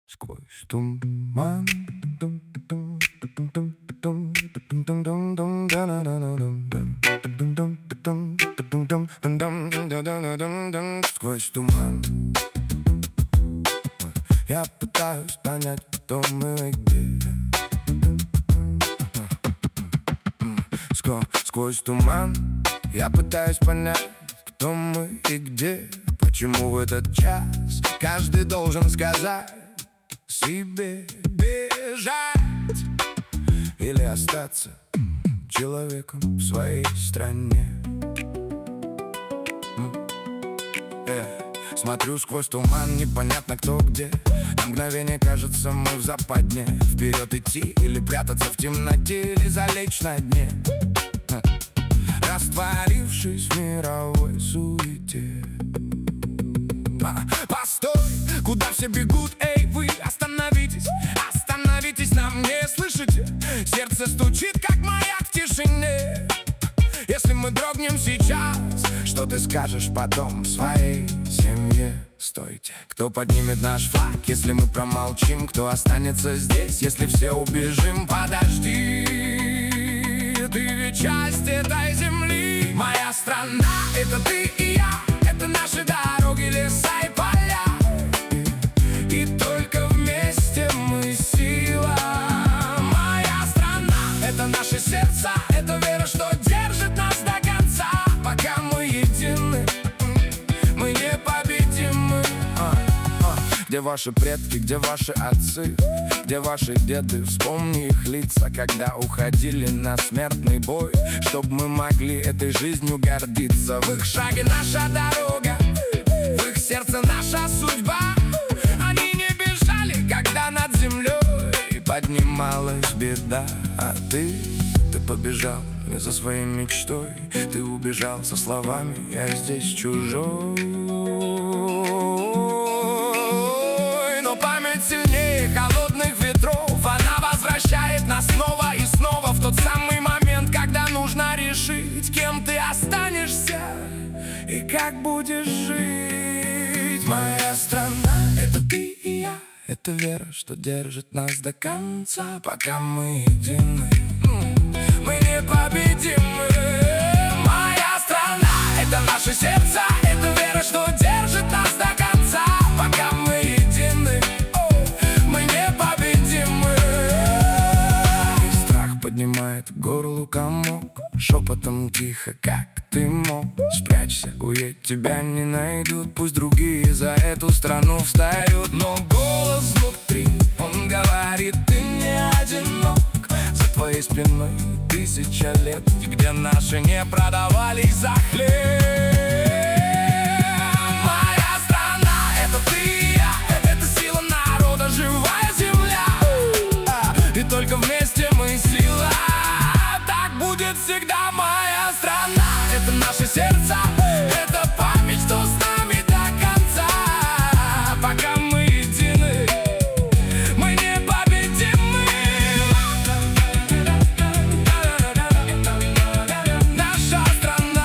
Сквозь туман. Сквозь туман я пытаюсь понять, кто мы и где. Сквозь туман я пытаюсь понять, кто мы и где. Почему в этот час каждый должен сказать себе бежать или остаться человеком в своей стране. Смотрю сквозь туман, непонятно кто где. На мгновение кажется, мы в западне. Вперед идти или прятаться в темноте, или залечь на дне, растворившись в мировой суете. Постой, куда все бегут? Эй, вы, остановитесь, остановитесь на мне, слышите? Сердце стучит, как маяк в тишине. Если мы дрогнем сейчас, что ты скажешь потом в своей семье? Стойте, кто поднимет наш флаг, если мы промолчим? Кто останется здесь, если все убежим? Подожди, ты ведь часть этой земли. Моя страна — это ты и я, это наши дороги, леса и поля. И только вместе мы сила. Моя страна — это наши сердца, это вера, что держит нас до конца. Пока мы едины, мы непобедимы. Где ваши предки, где ваши отцы, где ваши деды? Вспомни их лица, когда уходили на смертный бой, чтобы мы могли этой жизнью гордиться. В их шаге наша дорога, в их сердце наша судьба. Они не бежали, когда над землей поднималась беда. А ты побежал не за своей мечтой, ты убежал со словами «я здесь чужой». Но память сильнее холодных ветров, она возвращает нас снова и снова в тот самый момент, когда нужно решить, кем ты останешься и как будешь жить. Моя страна — это ты и я, это вера, что держит нас до конца. Пока мы едины, мы непобедимы. Моя страна — это наши сердца, это вера, что держит нас до конца. Пока мы едины, мы непобедимы. И страх поднимает к горлу комок, шепотом тихо, как ты мог. Спрячься, уедь, тебя не найдут. Пусть другие за эту страну встают, но голос внутри, он говорит: ты не одинок. За твоей спиной 1000 лет, где наши не продавались за хлеб. Моя страна — это ты и я, это сила народа, живая земля. И только вместе мы сила. Так будет всегда. Моя страна — это наши сердца, это память, что с нами до конца. Пока мы едины, мы непобедимы. Наша страна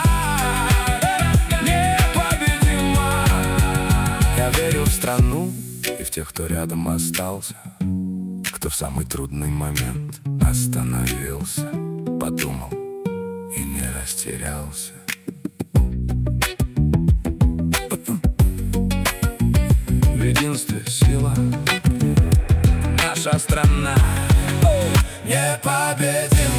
непобедима. Я верю в страну и в тех, кто рядом остался, кто в самый трудный момент остановился, подумал и не растерялся. В единстве сила. Наша страна непобедима.